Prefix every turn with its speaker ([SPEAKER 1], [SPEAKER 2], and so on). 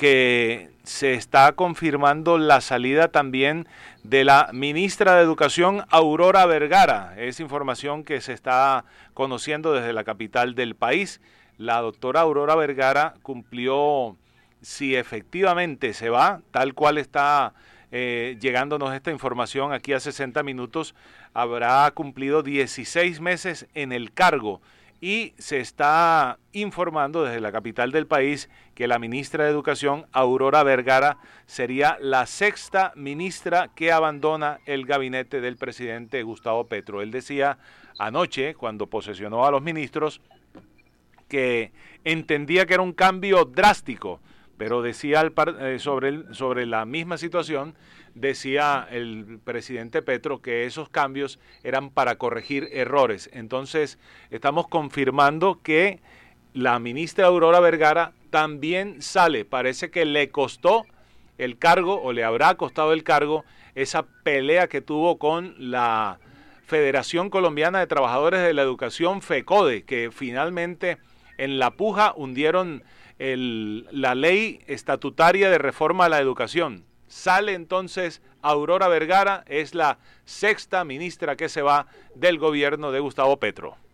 [SPEAKER 1] que se está confirmando la salida también de la ministra de Educación, Aurora Vergara. Es información que se está conociendo desde la capital del país. La doctora Aurora Vergara cumplió, si efectivamente se va, tal cual está llegándonos esta información aquí a 60 minutos, habrá cumplido 16 meses en el cargo. Y se está informando desde la capital del país que la ministra de Educación, Aurora Vergara, sería la sexta ministra que abandona el gabinete del presidente Gustavo Petro. Él decía anoche, cuando posesionó a los ministros, que entendía que era un cambio drástico, pero decía sobre la misma situación, decía el presidente Petro que esos cambios eran para corregir errores. Entonces, estamos confirmando que la ministra Aurora Vergara también sale. Parece que le costó el cargo, o le habrá costado el cargo, esa pelea que tuvo con la Federación Colombiana de Trabajadores de la Educación, FECODE, que finalmente en la puja hundieron la ley estatutaria de reforma a la educación. Sale entonces Aurora Vergara, es la sexta ministra que se va del gobierno de Gustavo Petro.